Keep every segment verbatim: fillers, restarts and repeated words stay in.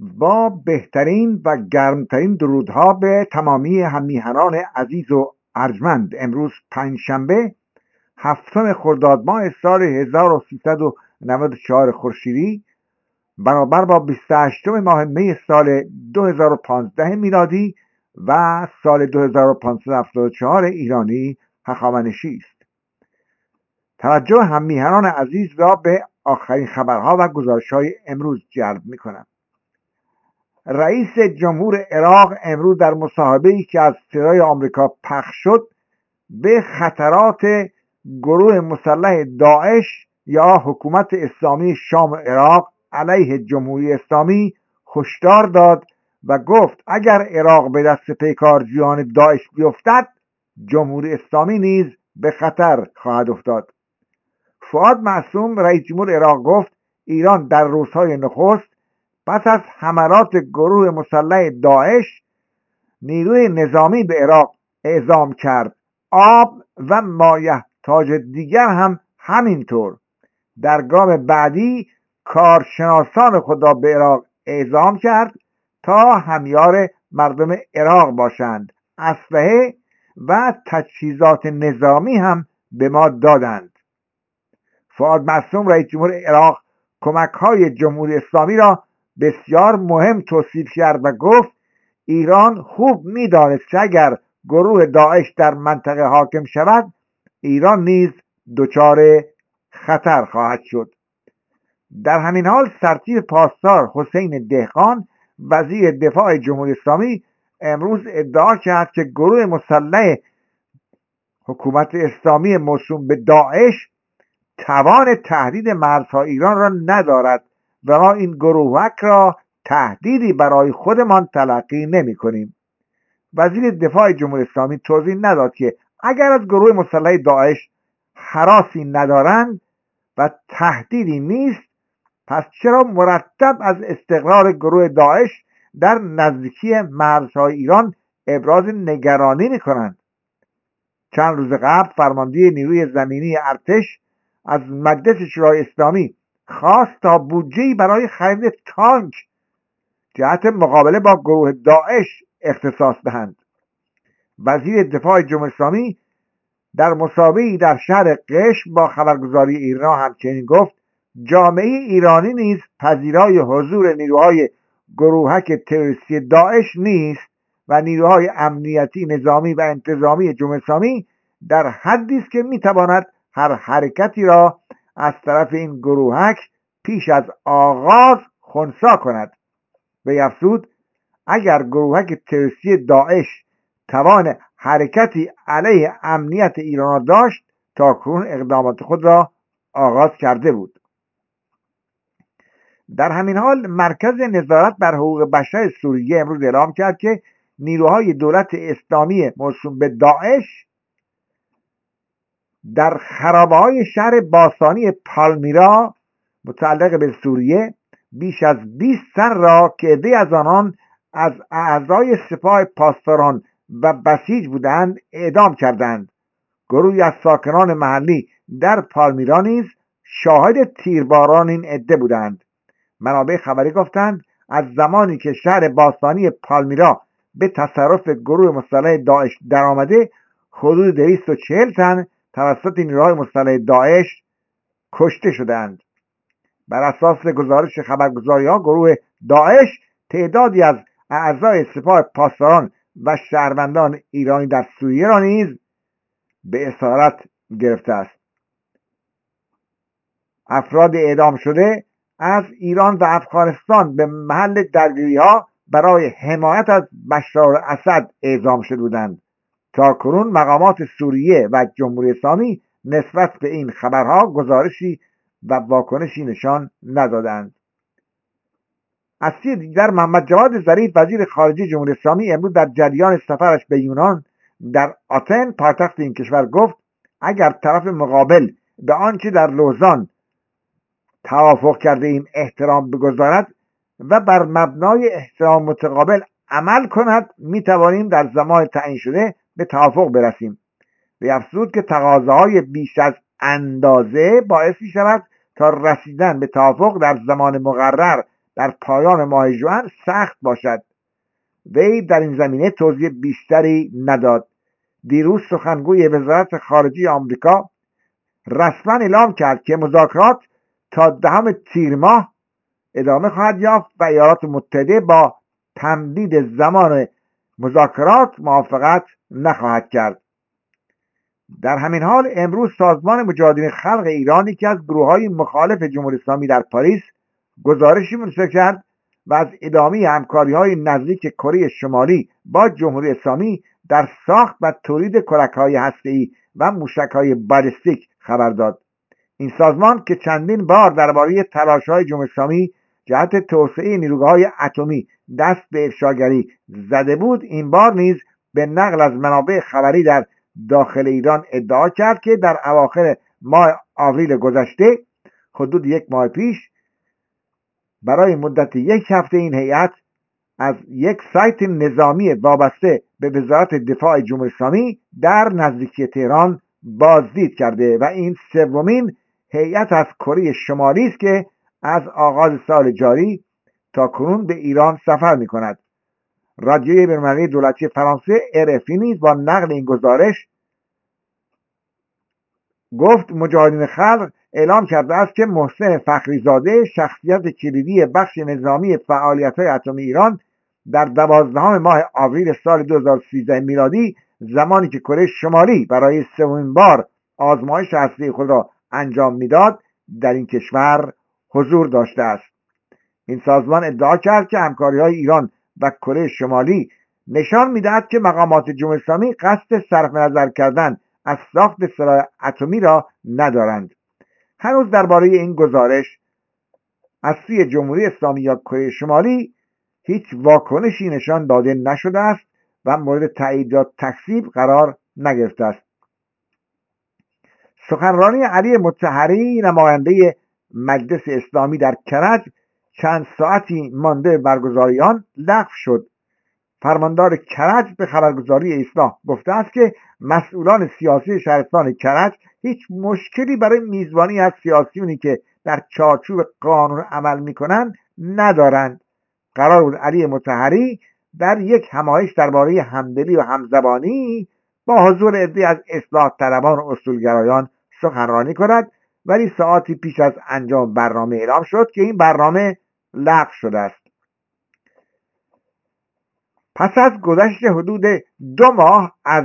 با بهترین و گرمترین درودها به تمامی هممیهنان عزیز و ارجمند. امروز پنجشنبه هفتم خرداد ماه سال هزار و سیصد و نود و چهار خورشیدی برابر با بیست و هشتم ماه می سال دو هزار و پانزده میلادی و سال دو هزار و پانصد و هفتاد و چهار ایرانی هخامنشی است. توجه هممیهنان عزیز را به آخرین خبرها و گزارش‌های امروز جلب می‌کنم. رئیس جمهور عراق امروز در مصاحبه‌ای که از صدای آمریکا پخش شد به خطرات گروه مسلح داعش یا حکومت اسلامی شام و عراق علیه جمهوری اسلامی هشدار داد و گفت اگر عراق به دست پیکارجویان داعش بیفتد، جمهوری اسلامی نیز به خطر خواهد افتاد. فؤاد معصوم رئیس جمهور عراق گفت ایران در روزهای نخست پس از حملات گروه مسلح داعش نیروی نظامی به عراق اعزام کرد. آب و مایحتاج دیگر هم همینطور. در گام بعدی کارشناسان خود را به عراق اعزام کرد تا همیار مردم عراق باشند. اسلحه و تجهیزات نظامی هم به ما دادند. فؤاد معصوم رئیس جمهور عراق کمک‌های جمهوری اسلامی را بسیار مهم توصیف کرد و گفت ایران خوب می‌دانست که اگر گروه داعش در منطقه حاکم شود، ایران نیز دچار خطر خواهد شد. در همین حال سرتیپ پاسدار حسین دهقان وزیر دفاع جمهوری اسلامی امروز ادعا کرد که گروه مسلح حکومت اسلامی موسوم به داعش توان تهدید مرزهای ایران را ندارد و ما این گروهک را تهدیدی برای خودمان تلقی نمی کنیم. وزیر دفاع جمهوری اسلامی توضیح نداد که اگر از گروه مسلح داعش هراسی ندارند و تهدیدی نیست، پس چرا مرتب از استقرار گروه داعش در نزدیکی مرزهای ایران ابراز نگرانی می کنند؟ چند روز قبل فرمانده نیروی زمینی ارتش از مجلس شورای اسلامی خواست تا بودجه‌ای برای خرید تانک جهت مقابله با گروه داعش اختصاص دهند. وزیر دفاع جمهوری اسلامی در مسابقه‌ای در شهر قشم با خبرگزاری ایرنا همچنین گفت جامعه ایرانی نیز پذیرای حضور نیروهای گروهک تروریستی داعش نیست و نیروهای امنیتی، نظامی و انتظامی جمهوری اسلامی در حدی است که میتواند هر حرکتی را از طرف این گروهک پیش از آغاز خنثی کند. وی افزود اگر گروهک تروریستی داعش توان حرکتی علیه امنیت ایران داشت تاکنون اقدامات خود را آغاز کرده بود. در همین حال مرکز نظارت بر حقوق بشر سوریه امروز اعلام کرد که نیروهای دولت اسلامی موسوم به داعش در خرابه‌های شهر باستانی پالمیرا متعلق به سوریه بیش از بیست تن را که عده‌ای از آنان از اعضای سپاه پاسداران و بسیج بودند اعدام کردند. گروهی از ساکنان محلی در پالمیرا نیز شاهد تیرباران این عده بودند. منابع خبری گفتند از زمانی که شهر باستانی پالمیرا به تصرف گروه مسلح داعش درآمده حدود دویست و چهل تن توسط نیروهای مسلح داعش کشته شدند. بر اساس گزارش خبرگزاری‌ها گروه داعش تعدادی از اعضای سپاه پاسداران و شهروندان ایرانی در سوریه را نیز به اسارت گرفته است. افراد اعدام شده از ایران و افغانستان به محل درگیری‌ها برای حمایت از بشار اسد اعزام شده بودند. تاکنون مقامات سوریه و جمهوری اسلامی نسبت به این خبرها گزارشی و واکنشی نشان ندادند. از سوی دیگر محمد جواد ظریف وزیر خارجه جمهوری اسلامی امروز در جریان سفرش به یونان در آتن پایتخت این کشور گفت اگر طرف مقابل به آنچه در لوزان توافق کرده ایم احترام بگذارد و بر مبنای احترام متقابل عمل کند می توانیم در زمان تعیین شده به توافق برسیم. و افزود که تقاضاهای بیش از اندازه باعث می شود تا رسیدن به توافق در زمان مقرر در پایان ماه ژوئن سخت باشد. وی در این زمینه توضیح بیشتری نداد. دیروز سخنگوی وزارت خارجه آمریکا رسما اعلام کرد که مذاکرات تا دهم تیر ماه ادامه خواهد یافت و ایالات متحده با تمدید زمان مذاکرات موافقت نخواهد کرد. در همین حال امروز سازمان مجاهدین خلق ایران، یکی از گروه‌های مخالف جمهوری اسلامی در پاریس، گزارشی منتشر کرد و از ادامه همکاری‌های نزدیک کره شمالی با جمهوری اسلامی در ساخت و تولید کلک‌های هسته‌ای و موشک‌های بالستیک خبر داد. این سازمان که چندین بار درباره تلاش‌های جمهوری اسلامی جهت توسعه نیروگاه‌های اتمی دست به افشاگری زده بود، این بار نیز به نقل از منابع خبری در داخل ایران ادعا کرد که در اواخر ماه آوریل گذشته، حدود یک ماه پیش، برای مدت یک هفته این هیئت از یک سایت نظامی وابسته به وزارت دفاع جمهوری اسلامی در نزدیکی تهران بازدید کرده و این سومین هیئت از کره شمالی است که از آغاز سال جاری تا کنون به ایران سفر می کند. رادیوی بین‌المللی دولتی فرانسه ار اف ای نیز با نقل این گزارش گفت مجاهدین خلق اعلام کرده است که محسن فخریزاده، شخصیت کلیدی بخش نظامی فعالیت‌های اتمی ایران، در دوازدهم ماه آوریل سال دو هزار و سیزده میلادی، زمانی که کره شمالی برای سومین بار آزمایش هسته‌ای خود را انجام میداد، در این کشور حضور داشته است. این سازمان ادعا کرد که همکاری‌های ایران و کره شمالی نشان می‌دهد که مقامات جمهوری اسلامی قصد صرف نظر کردن از ساخت سلاح اتمی را ندارند. هنوز درباره این گزارش از سوی جمهوری اسلامی یا کره شمالی هیچ واکنشی نشان داده نشده است و مورد تایید یا تکذیب قرار نگرفته است. سخنرانی علی مطهری، نماینده مجلس اسلامی در کرج، چند ساعتی مانده برگزاری آن لغو شد. فرماندار کرج به خبرگزاری اصلاح گفته است که مسئولان سیاسی شهرستان کرج هیچ مشکلی برای میزبانی از سیاسیونی که در چارچوب قانون عمل میکنند ندارند. قرار بود علی مطهری در یک همایش درباره همدلی و همزبانی با حضور عده‌ای از اصلاح طلبان و اصولگرایان سخنرانی کند، ولی ساعتی پیش از انجام برنامه اعلام شد که این برنامه لغو شده است. پس از گذشت حدود دو ماه از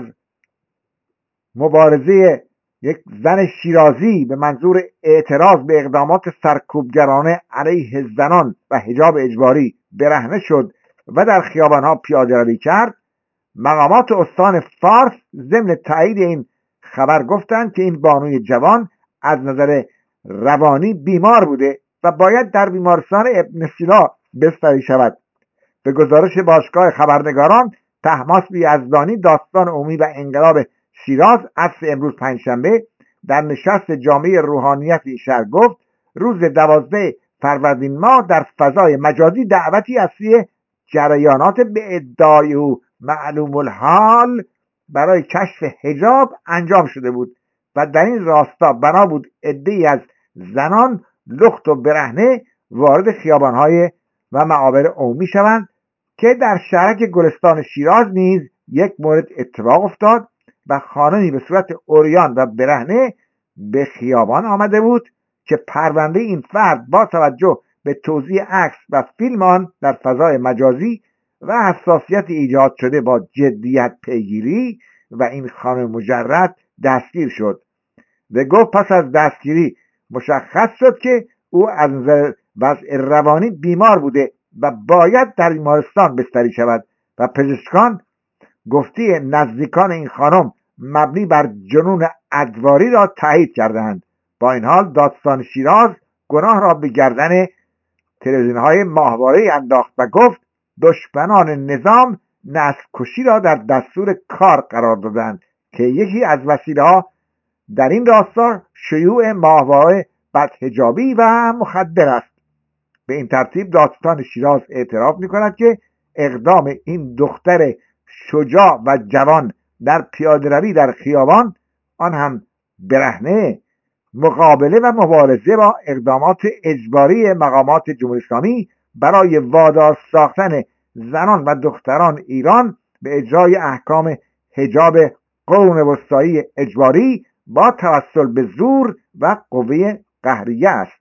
مبارزه یک زن شیرازی به منظور اعتراض به اقدامات سرکوبگرانه علیه زنان و حجاب اجباری برهنه شد و در خیابانها پیاده روی کرد، مقامات استان فارس ضمن تایید این خبر گفتند که این بانوی جوان از نظر روانی بیمار بوده و باید در بیمارستان ابن سینا بستری شود. به گزارش باشگاه خبرنگاران طهماسب یزدانی، داستان عمومی و انقلاب شیراز، عصر امروز پنجشنبه، در نشست جامعه روحانیت این شهر گفت روز دوازده فروردین ماه در فضای مجازی دعوتی از سوی جریانات به ادعای او معلوم الحال برای کشف حجاب انجام شده بود و در این راستا بنا بود عده‌ای از زنان لخت و برهنه وارد خیابان‌های و معابر عمومی شوند که در شهرک گلستان شیراز نیز یک مورد اتفاق افتاد و خانمی به صورت عریان و برهنه به خیابان آمده بود که پرونده این فرد با توجه به توزیع عکس و فیلم آن در فضای مجازی و حساسیت ایجاد شده با جدیت پیگیری و این خانم مجرد دستگیر شد و گفت پس از دستگیری مشخص شد که او از نظر وضع روانی بیمار بوده و باید در بیمارستان بستری شود و پزشکان گفته نزدیکان این خانم مبنی بر جنون ادواری را تایید کردند. با این حال دادستان شیراز گناه را به گردن تلویزیون‌های ماهواره‌ای انداخت و گفت دشمنان نظام نسل کشی را در دستور کار قرار دادند که یکی از وسیله‌ها در این راستا شیوع ماهواره بدحجابی و مخدر است. به این ترتیب دادستان شیراز اعتراف می‌کند که اقدام این دختر شجاع و جوان در پیاده‌روی در خیابان، آن هم برهنه، مقابله و مبارزه با اقدامات اجباری مقامات جمهوری اسلامی برای وادار ساختن زنان و دختران ایران به اجرای احکام حجاب قرون وسطایی اجباری با توسل به زور و قوه قهریه است.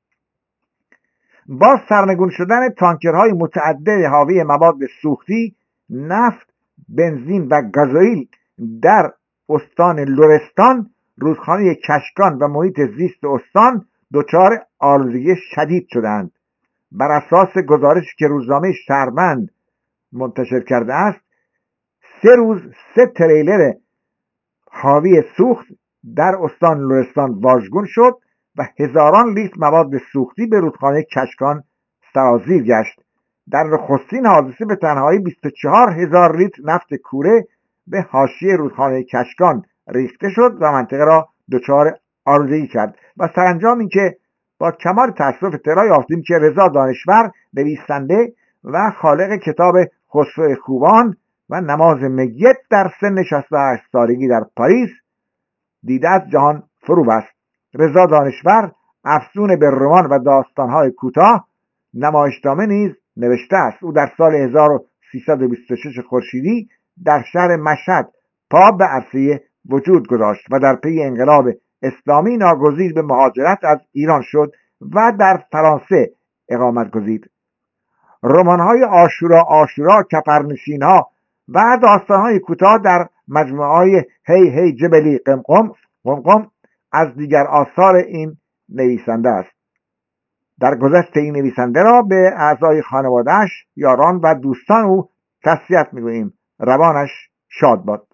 با سرنگون شدن تانکرهای متعدد حاوی مواد سوختی، نفت، بنزین و گازوئیل در استان لرستان، رودخانه کشکان و محیط زیست استان دچار آلودگی شدید شدند. بر اساس گزارشی که روزنامه شهروند منتشر کرده است، سه روز سه تریلر حاوی سوخت در استان لرستان واژگون شد و هزاران لیتر مواد سوختی به رودخانه کشکان سرازیر گشت. در نخستین حادثه به تنهایی بیست و چهار هزار لیتر نفت کوره به حاشیه رودخانه کشکان ریخته شد و منطقه را دچار آلودگی کرد. و سرانجام این که با کمال تأسف اطلاع یافتیم که رضا دانشور، نویسنده و خالق کتاب خسرو خوبان و نماز میت، در سن شصت و هشت سالگی در پاریس دیده از جهان فرو بست. رضا دانشور افزون به رمان و داستانهای کوتاه، نمایشنامه نیز نوشته است. او در سال هزار و سیصد و بیست و شش خورشیدی در شهر مشهد پا به عرصه وجود گذاشت و در پی انقلاب اسلامی ناگزیر به مهاجرت از ایران شد و در فرانسه اقامت گزید. رمان‌های آشورا آشورا، کپرنشین‌ها و داستان‌های کوتاه در مجموعه‌های هی هی جبلی قمقم قمقم از دیگر آثار این نویسنده است. در گذشت این نویسنده را به اعضای خانواده‌اش، یاران و دوستان او تسلیت می‌گوییم. روانش شاد باد.